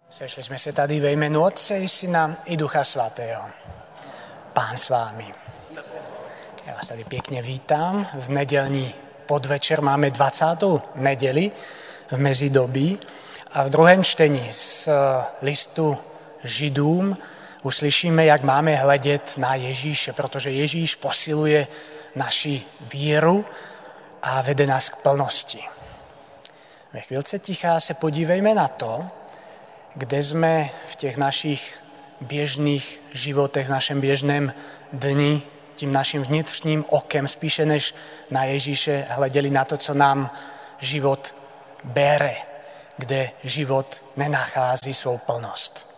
Sešli jsme se tady ve jménu Otce i Syna i Ducha Svatého. Pán s vámi. Já vás tady pěkně vítám. V nedělní podvečer máme 20. neděli v mezidobí a v druhém čtení z listu Židům uslyšíme, jak máme hledět na Ježíše, protože Ježíš posiluje naši víru a vede nás k plnosti. Ve chvílce ticha se podívejme na to, kde jsme v těch našich běžných životech, v našem běžném dni, tím naším vnitřním okem, spíše než na Ježíše, hleděli na to, co nám život bere, kde život nenachází svou plnost.